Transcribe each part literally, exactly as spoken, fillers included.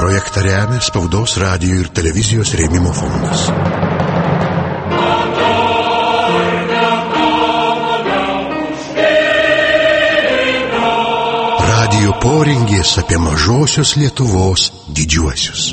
Projektą remia Spaudos, radijo ir televizijos rėmimo fondas. Radijo porengės apie mažosios Lietuvos didžiuosius.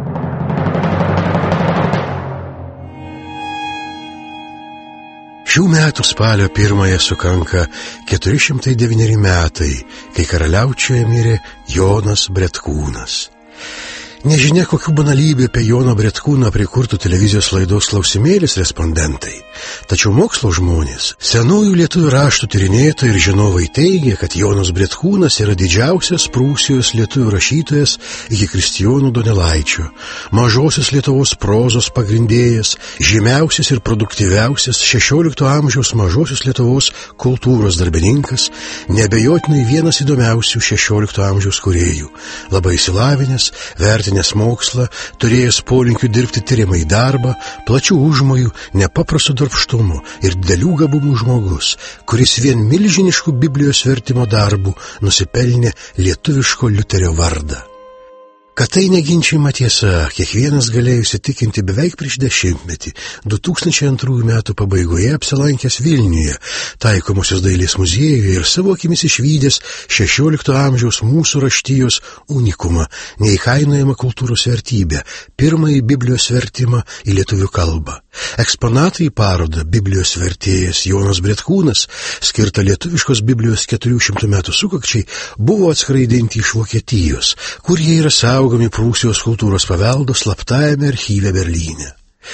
Šių metų spalio pirmąją sukanka keturi šimtai devyneri metai, kai karaliaučiuje mirė Jonas Bretkūnas. Nežinia, kokių banalybių apie Joną Bretkūną prikurtų televizijos laidos klausimėlis respondentai, tačiau mokslo žmonės, senųjų lietuvių raštų tyrinėtojai ir žinovai teigia, kad Jonas Bretkūnas yra didžiausias Prūsijos lietuvių rašytojas iki Kristijono Donelaičio, mažosios Lietuvos prozos pagrindėjas, žymiausias ir produktyviausias šešiolikto amžiaus mažosios Lietuvos kultūros darbininkas, neabejotinai vienas įdomiausių šešiolikto amžiaus kūrėjų, labai išsilavinęs, vertinęs mokslą, turėjęs polinkių dirbti tyriamąjį darbą, plačių užmojų, nepaprasto darbštumo ir didelių gabumų žmogus, kuris vien milžiniškų Biblijos vertimo darbų nusipelnė lietuviško Liuterio vardą. Kad tai neginčiama tiesa, kiekvienas galėjo įsitikinti beveik prieš dešimtmetį, du tūkstančiai antrųjų metų pabaigoje apsilankęs Vilniuje, taikomosios dailės muziejuje ir savo akimis išvydęs šešiolikto amžiaus mūsų raštijos unikumą, neįkainojamą kultūros vertybę, pirmąjį Biblijos vertimą į lietuvių kalbą. Eksponatai į parodą Biblijos vertėjas Jonas Bretkūnas, skirta lietuviškos Biblijos keturių šimtų metų sukakčiai, buvo atskraidinti iš Vokietijos, kur jie yra saugomi Prūsijos kultūros paveldo slaptajame archyve Berlyne.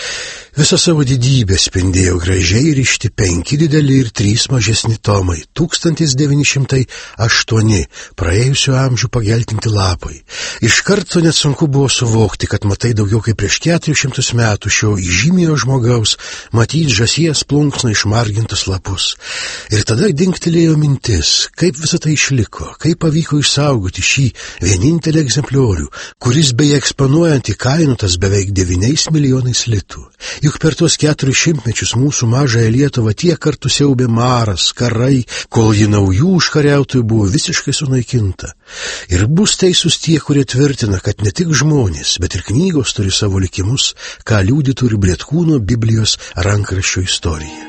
Visą savo didybę spindėjo gražiai rišti penki dideli ir trys mažesni tomai, tūkstantis devyni šimtai aštuoni, praėjusių amžių pageltinti lapai. Iš karto net sunku buvo suvokti, kad matai daugiau kaip prieš keturis šimtus metų šio įžymio žmogaus matyti žąsies plunksną išmargintus lapus. Ir tada dingtelėjo mintis, kaip visą tai išliko, kaip pavyko išsaugoti šį vienintelį egzempliorių, kuris beje eksponuojant įkainuotas beveik devyniais milijonais litų. Juk per tuos keturis šimtmečius mūsų mažąją Lietuvą tiek kartų siaubė maras, karai, kol ji naujų užkariautojų buvo visiškai sunaikinta. Ir bus teisūs tie, kurie tvirtina, kad ne tik žmonės, bet ir knygos turi savo likimus, ką liudytų ir Bretkūno Biblijos rankraščio istorija.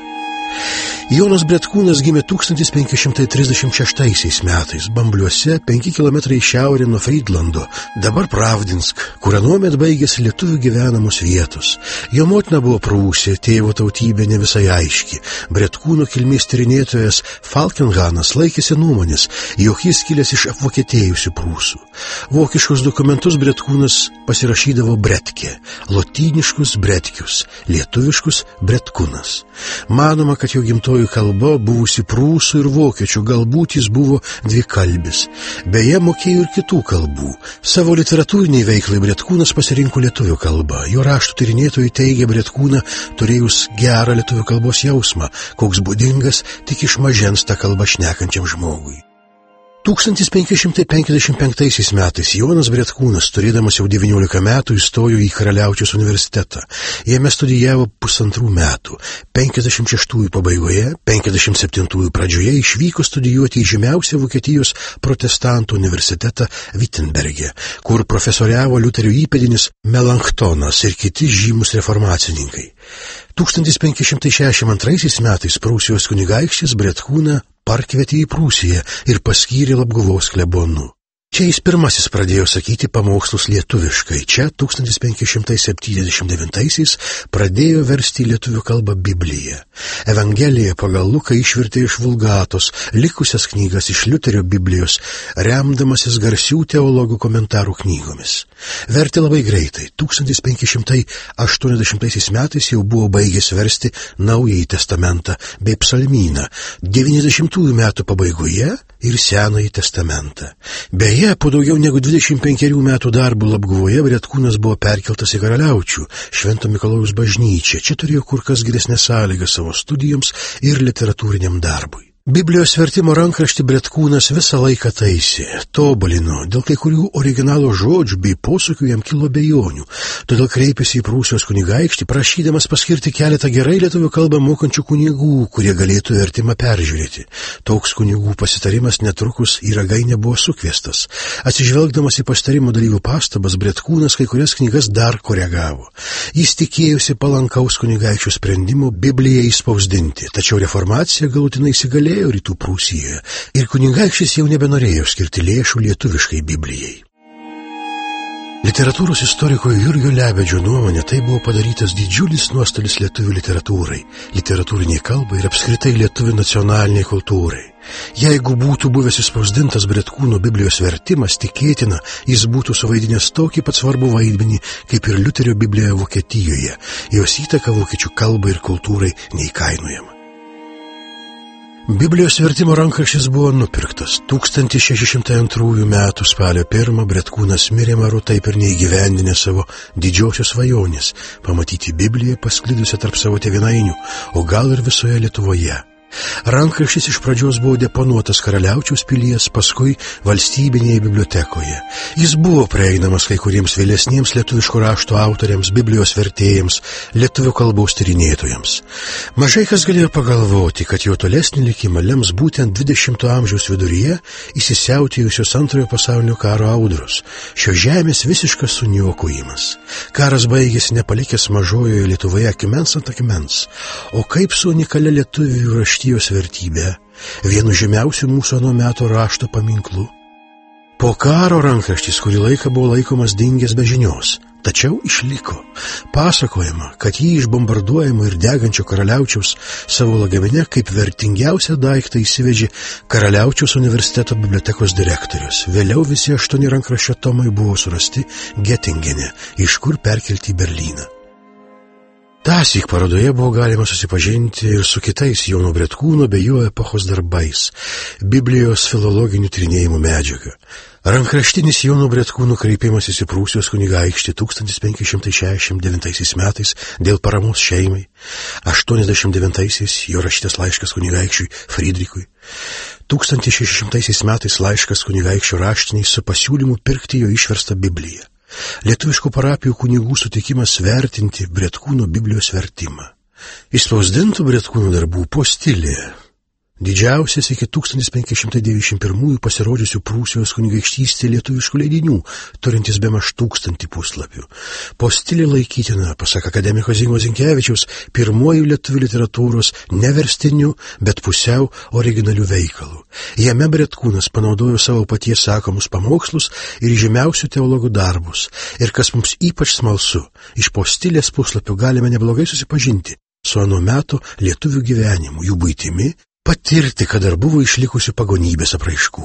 Jonas Bretkūnas gimė tūkstantis penki šimtai trisdešimt šeštaisiais metais Bambliuose, penki kilometrai šiaurė nuo Frydlando, dabar Pravdinsk, kur anuomet baigėsi lietuvių gyvenamos vietos. Jo motina buvo prūsė, tėvo tautybė ne visai aiški. Bretkūno kilmės tyrinėtojas Falkenhanas laikėsi nuomonės, jog jis kilęs iš apvokietėjusių prūsų. Vokiškus dokumentus Bretkūnas pasirašydavo Bretke, lotyniškus Bretkius, lietuviškus Bretkūnas. Manoma, kad jo gimtoji kalba buvusi prūsų ir vokiečių, galbūt jis buvo dvikalbis. Beje, mokėjo ir kitų kalbų. Savo literatūriniai veiklai Bretkūnas pasirinko lietuvių kalbą. Jo raštų tyrinėtojai teigia Bretkūną turėjus gerą lietuvių kalbos jausmą, koks būdingas tik iš mažens tą kalbą šnekančiam žmogui. tūkstantis penki šimtai penkiasdešimt penktaisiais metais Jonas Bretkūnas, turėdamas jau devyniolika metų, įstojo į Karaliaučiaus universitetą. Jame studijavo pusantrų metų. penkiasdešimt šeštųjų pabaigoje, penkiasdešimt septintųjų pradžioje išvyko studijuoti į žymiausią Vokietijos protestantų universitetą Wittenberge, kur profesoriavo Liuterio įpėdinis Melanktonas ir kiti žymus reformacininkai. tūkstantis penki šimtai šešiasdešimt antraisiais metais Prūsijos kunigaikštis Bretkūną parkvietė į Prūsiją ir paskyrė Labguvos klebonu. Čia jis pirmasis pradėjo sakyti pamokslus lietuviškai. Čia tūkstantis penki šimtai septyniasdešimt devintaisiais pradėjo versti į lietuvių kalbą Bibliją. Evangeliją pagal Luką išvertė iš Vulgatos, likusias knygas iš Liuterio Biblijos, remdamasis garsių teologų komentarų knygomis. Vertė labai greitai. tūkstantis penki šimtai aštuoniasdešimtaisiais metais jau buvo baigęs versti Naująjį testamentą bei psalmyną, devyniasdešimtųjų metų pabaigoje ir Senąjį testamentą. Beje, po daugiau negu dvidešimt penkerių metų darbų Labguvoje Bretkūnas buvo perkeltas į Karaliaučių, Švento Mikalojaus bažnyčią. Čia turėjo kur kas geresnės sąlygas savo studijoms ir literatūriniam darbui. Biblijos vertimo rankraštį Bretkūnas visą laiką taisė, tobulino, dėl kai kurių originalo žodžių bei posakių jam kilo bejonių, todėl kreipėsi į Prūsijos kunigaikštį, prašydamas paskirti keletą gerai lietuvių kalbą mokančių kunigų, kurie galėtų vertimą peržiūrėti. Toks kunigų pasitarimas netrukus į Ragainę buvo sukviestas. Atsižvelgdamas į pasitarimo dalyvių pastabas, Bretkūnas kai kurias knygas dar koregavo. Jis tikėjosi palankaus kunigaikščio sprendimo Bibliją įspausdinti, tačiau reformacija galutinai įsigalėjo Rytų Prūsijoje ir kunigaikštis jau nebenorėjo skirti lėšų lietuviškai Biblijai. Literatūros istoriko Jurgio Lebedžio nuomonė tai buvo padarytas didžiulis nuostolis lietuvių literatūrai, literatūriniai kalbai ir apskritai lietuvių nacionaliniai kultūrai. Jeigu būtų buvęs įspausdintas Bretkūno Biblijos vertimas, tikėtina, jis būtų suvaidinęs tokį pat svarbų vaidmenį, kaip ir Liuterio Biblijoje Vokietijoje, jos įtaka vokiečių kalbai ir kultūrai neįkainojama. Biblijos vertimo rankraštis buvo nupirktas. tūkstantis šeši šimtai antrųjų metų spalio pirmą Bretkūnas mirė maru taip ir neįgyvendinę savo didžiosios svajonės – pamatyti Bibliją pasklidusią tarp savo tėvynainių, o gal ir visoje Lietuvoje. Rankraštis iš pradžios buvo deponuotas Karaliaučiaus pilies, paskui valstybinėje bibliotekoje. Jis buvo prieinamas kai kuriems vėlesniems lietuviško rašto autoriams, Biblijos vertėjams, lietuvių kalbos tyrinėtojams. Mažai kas galėjo pagalvoti, kad jo tolesnį likimą lems būtent dvidešimto amžiaus viduryje įsisiautėjusios antrojo pasaulinio karo audros, šio žemės visiškas suniokojimas. Karas baigėsi nepalikęs mažojoje Lietuvoje akmens ant akmens. O kaip su unikalia lietuvių raštijos vertybė, vienu žymiausių mūsų ano meto rašto paminklų? Po karo rankraštis kurį laiką buvo laikomas dingęs be žinios, tačiau išliko. Pasakojama, kad jį iš bombarduojamo ir degančio Karaliaučiaus savo lagamine kaip vertingiausią daiktą įsivežė Karaliaučiaus universiteto bibliotekos direktorius. Vėliau visi aštuoni rankraščio tomai buvo surasti Getingene, iš kur perkelti į Berlyną. Tąsyk parodoje buvo galima susipažinti ir su kitais Jono Bretkūno bei jo epochos darbais, Biblijos filologinių tyrinėjimų medžiaga. Rankraštinis Jono Bretkūno kreipimasis į Prūsijos kunigaikštį tūkstantis penki šimtai šešiasdešimt devintaisiais metais dėl paramos šeimai, aštuoniasdešimt devintaisiais jo rašytas laiškas kunigaikščiui Frydrikui, tūkstantis šeši šimtaisiais metais laiškas kunigaikščio raštiniai su pasiūlymu pirkti jo išverstą Bibliją. Lietuviškų parapijų kunigų sutikimas vertinti Bretkūno Biblijos vertimą. Išspausdintų Bretkūno darbų postilė. Didžiausias iki tūkstantis penki šimtai devyniasdešimt pirmųjų pasirodžiusių Prūsijos kunigaikštystėje lietuviškų leidinių, turintis bemaž tūkstantį puslapių. Postilė laikytina, pasak akademiko Zingo Zinkevičiaus, pirmuoju lietuvių literatūros neverstiniu, bet pusiau originalių veikalų. Jame Bretkūnas panaudojo savo paties sakomus pamokslus ir žymiausių teologų darbus. Ir kas mums ypač smalsu, iš postilės puslapių galime neblogai susipažinti su ano meto lietuvių gyvenimu, jų buitimi, patirti, kad dar buvo išlikusių pagonybės apraiškų.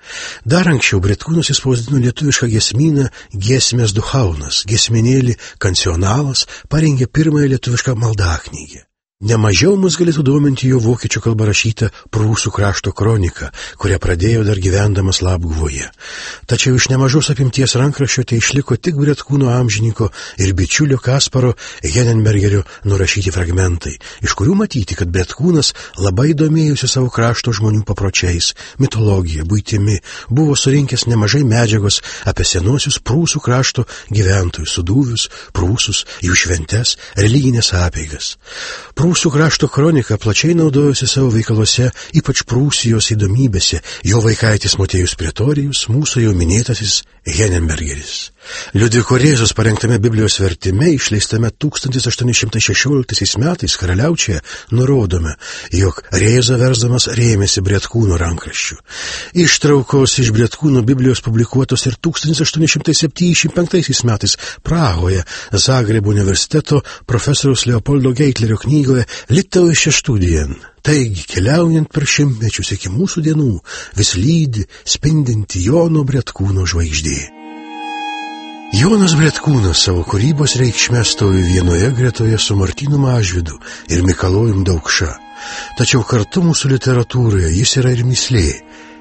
Dar anksčiau Bretkūnas įspausdino lietuvišką giesmyną Giesmės duchaunas, giesminėlį Kancionalas, parengė pirmąją lietuvišką maldaknygę. Nemažiau mus galėtų dominti jo vokiečių kalba rašyta Prūsų krašto kronika, kurią pradėjo dar gyvendamas Labguvoje. Tačiau iš nemažos apimties rankraščio tai išliko tik Bretkūno amžininko ir bičiulio Kasparo Henenbergerio nurašyti fragmentai, iš kurių matyti, kad Bretkūnas labai domėjusi savo krašto žmonių papročiais, mitologija, buitimi, buvo surinkęs nemažai medžiagos apie senuosius Prūsų krašto gyventojus, sudūvius, prūsus, jų šventes, religinės apeigas. Prūsų krašto kronika plačiai naudojosi savo veikaluose, ypač Prūsijos įdomybėse, jo vaikaitis Motiejus Pretorijus, mūsų jau minėtasis Henenbergeris. Liudviko Rėzos parengtame Biblijos vertime, išleistame tūkstantis aštuoni šimtai šešioliktaisiais metais Karaliaučiuje, nurodome, jog Rėza versdamas rėmėsi Bretkūno rankraščių. Ištraukos iš Bretkūno Biblijos publikuotos ir tūkstantis aštuoni šimtai septyniasdešimt penktaisiais metais Prahoje, Zagrebo universiteto profesoriaus Leopoldo Geitlerio knygoje Litauische Studien. Taigi, keliaujant per šimtmečius iki mūsų dienų, vis lydi spindinti Jono Bretkūno žvaigždė. Jonas Bretkūnas savo kūrybos reikšmę stovi vienoje gretoje su Martynu Mažvydu ir Mikalojum Daukša. Tačiau kartu mūsų literatūroje jis yra ir mįslė.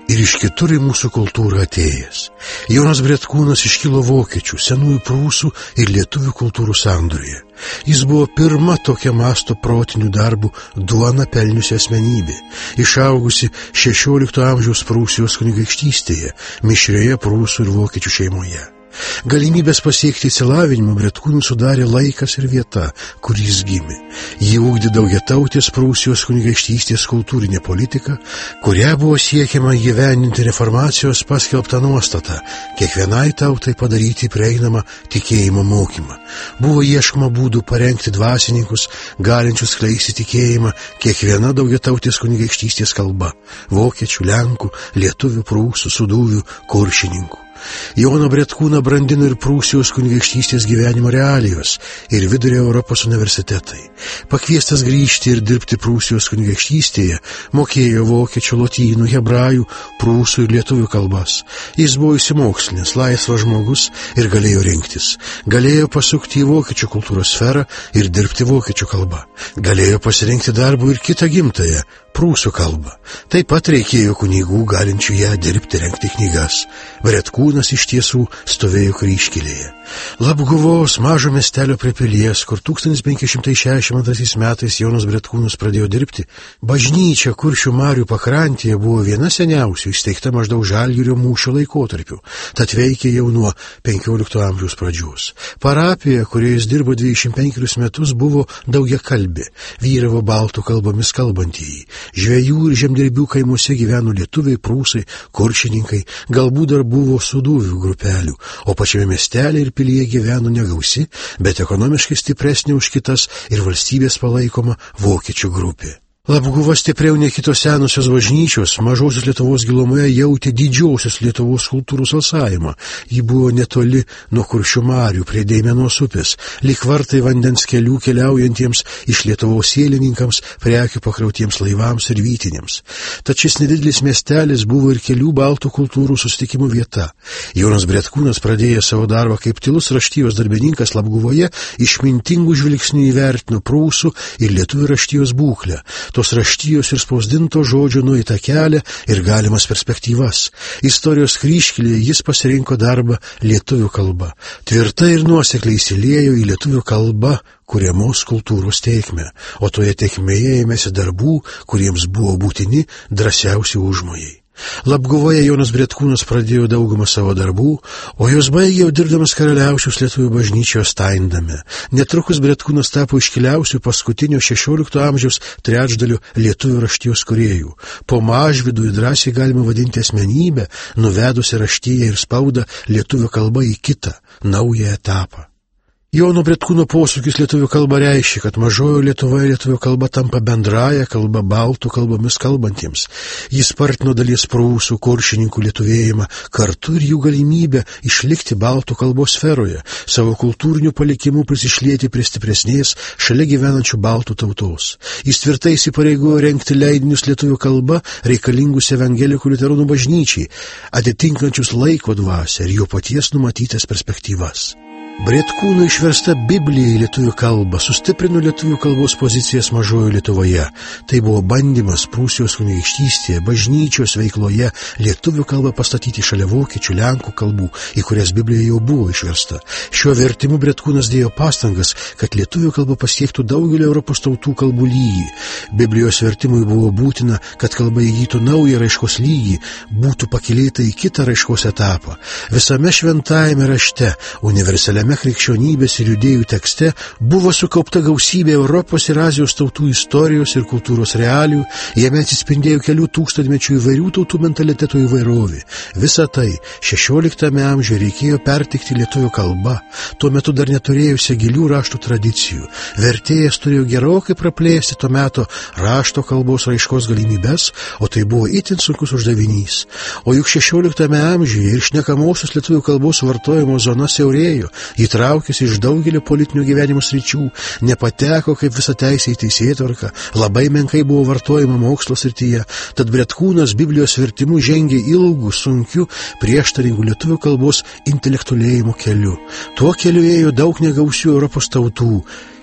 ir iš kitur į mūsų kultūrą atėjęs. Jonas Bretkūnas iškilo vokiečių, senųjų prūsų ir lietuvių kultūrų sandūroje. Jis buvo pirma tokia masto protinių darbų duona pelniusi asmenybė, išaugusi šešiolikto amžiaus Prūsijos kunigaikštystėje, mišrioje prūsų ir vokiečių šeimoje. Galimybės pasiekti išsilavinimą Bretkūnui sudarė laikas ir vieta, kur jis gimė. Jį ugdė daugiatautės Prūsijos kunigaikštystės kultūrinė politika, kuria buvo siekiama įgyvendinti reformacijos paskelbtą nuostatą, kiekvienai tautai padaryti prieinamą tikėjimo mokymą. Buvo ieškoma būdų parengti dvasininkus, galinčius skleisti tikėjimą kiekviena daugiatautės kunigaikštystės kalba – vokiečių, lenkų, lietuvių, prūsų, sūduvių, kuršininkų. Joną Bretkūną brandino ir Prūsijos kunigaikštystės gyvenimo realijos ir Vidurio Europos universitetai. Pakviestas grįžti ir dirbti Prūsijos kunigaikštystėje, mokėjo vokiečių, lotynų, hebrajų, prūsų ir lietuvių kalbas. Jis buvo išsimokslinęs, laisvas žmogus ir galėjo rinktis. Galėjo pasukti į vokiečių kultūros sferą ir dirbti vokiečių kalbą. Galėjo pasirinkti darbų ir kitą gimtąją, prūsų kalbą. Taip pat reikėjo kunigų, galinčių ją dirbti, rengti knygas. Bretkūnas iš tiesų stovėjo kryžkelėje. Labguvos mažo miestelio prie pilies, kur tūkstantis penki šimtai šešiasdešimt antraisiais metais Jonas Bretkūnas pradėjo dirbti, bažnyčia Kuršių marių pakrantėje buvo viena seniausių, įsteigta maždaug Žalgirio mūšio laikotarpiu, tad veikė jau nuo penkiolikto amžiaus pradžios. Parapija, kurioje jis dirbo dvidešimt penkerius metus, buvo daugiakalbė, vyravo baltų kalbomis kalbantieji. Žvejų ir žemdirbių kaimuose gyveno lietuviai, prūsai, kuršininkai, galbūt dar buvo sūduvių grupelių, o pačiame miestelė ir pilyje gyveno negausi, bet ekonomiškai stipresnė už kitas ir valstybės palaikoma vokiečių grupė. Labguva stipriau nei kitos senosios bažnyčios, mažosios Lietuvos gilumoje jautė didžiosios Lietuvos kultūros alsavimą. Ji buvo netoli nuo Kuršių marių prie Deimenos upės, lyg vartai vandens kelių keliaujantiems iš Lietuvos sėlininkams, prekių pakrautiems laivams ir vytinėms. Tad šis nedidelis miestelis buvo ir kelių baltų kultūrų susitikimų vieta. Jonas Bretkūnas pradėjo savo darbą kaip tylus raštijos darbininkas Labguvoje, išmintingų žvilgsnių įvertino prūsų ir lietuvių raštijos būklę. Tos raštijos ir spausdinto žodžio nueitą kelią ir galimas perspektyvas. Istorijos kryžkelėje jis pasirinko darbą lietuvių kalba. Tvirtai ir nuosekliai įsiliejo į lietuvių kalbą kuriamos kultūros tėkmę, o toje tėkmėje ėmėsi darbų, kuriems buvo būtini drąsiausi užmojai. Labguvoje Jonas Bretkūnas pradėjo daugumą savo darbų, o jos baigė jau dirbdamas karaliaučiaus lietuvių bažnyčios Steindame. Netrukus Bretkūnas tapo iškiliausių paskutinio šešiolikto amžiaus trečdalių lietuvių raštijos kūrėjų. Po Mažvydu drąsiai galima vadinti asmenybę, nuvedusi raštiją ir spaudą lietuvių kalba į kitą, naują etapą. Jono Bretkūno posūkis lietuvių kalba reiškia, kad mažojo Lietuvoje lietuvių kalba tampa bendraja kalba baltų kalbomis kalbantiems. Jis spartino dalies prūsų, kuršininkų lietuvėjimą, kartu ir jų galimybę išlikti baltų kalbos sferoje, savo kultūrinių palikimų prisišlieti prie stipresnės šalia gyvenančių baltų tautos. Jis tvirtai įsipareigojo rengti leidinius lietuvių kalba reikalingus evangelikų liuteronų bažnyčiai, atitinkančius laiko dvasią ir jo paties numatytas perspektyvas. Bretkūno išversta Biblija į lietuvių kalbą sustiprino lietuvių kalbos pozicijas mažojo Lietuvoje. Tai buvo bandymas Prūsijos kunigaikštystėje, bažnyčios veikloje lietuvių kalbą pastatyti šalia vokiečių, lenkų kalbų, į kurias Biblija jau buvo išversta. Šiuo vertimu Bretkūnas dėjo pastangas, kad lietuvių kalba pasiektų daugelio Europos tautų kalbų lygį. Biblijos vertimui buvo būtina, kad kalba įgytų naują raiškos lygį, būtų pakilėta į kitą raiškos etapą. Visame šventajame rašte, universaliame krikščionybės ir judėjų tekste buvo sukaupta gausybė Europos ir Azijos tautų istorijos ir kultūros realijų, jame atsispindėjo kelių tūkstantmečių įvairių tautų mentalitetų įvairovė. Visą tai šešioliktame amžiuje reikėjo perteikti lietuvių kalba, tuo metu dar neturėjusi gilių raštų tradicijų. Vertėjas turėjo gerokai praplėsti tuo metu rašto kalbos raiškos galimybes, o tai buvo itin sunkus uždavinys. O juk šešioliktame amžiuje ir šnekamosios lietuvių kalbos vartojimo zona siaurėjo. Įtraukėsi iš daugelio politinių gyvenimo sričių, nepateko kaip visa teisė į teisėtvarką, labai menkai buvo vartojama mokslo srityje, tad Bretkūnas Biblijos vertimu žengė ilgų, sunkių, prieštaringų lietuvių kalbos intelektualėjimo keliu. Tuo keliu ėjo daug negausių Europos tautų.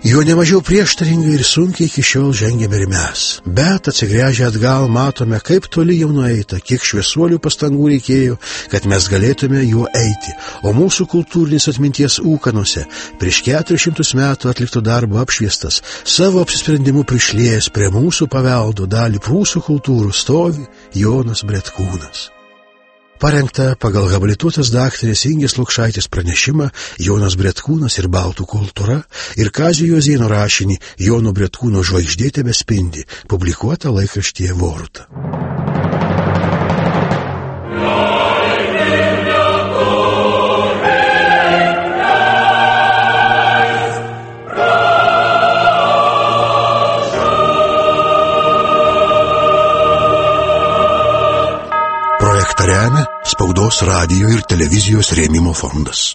Jo nemažiau prieštaringai ir sunkiai iki šiol žengėme ir mes. Bet atsigręžę atgal matome, kaip toli jau nueita, kiek šviesuolių pastangų reikėjo, kad mes galėtume juo eiti. O mūsų kultūrinis atminties ūkanose prieš keturis šimtus metų atlikto darbo apšviestas, savo apsisprendimu prišliejęs prie mūsų paveldo dalį prūsų kultūrų stovi Jonas Bretkūnas. Parengta pagal habilituotas daktarės Ingės Lukšaitės pranešimą Jonas Bretkūnas ir baltų kultūra ir Kazio Juozėno rašinį Jono Bretkūno žvaigždė tebespindi, publikuota laikraštyje Voruta. Remia Spaudos, radijo ir televizijos rėmimo fondas.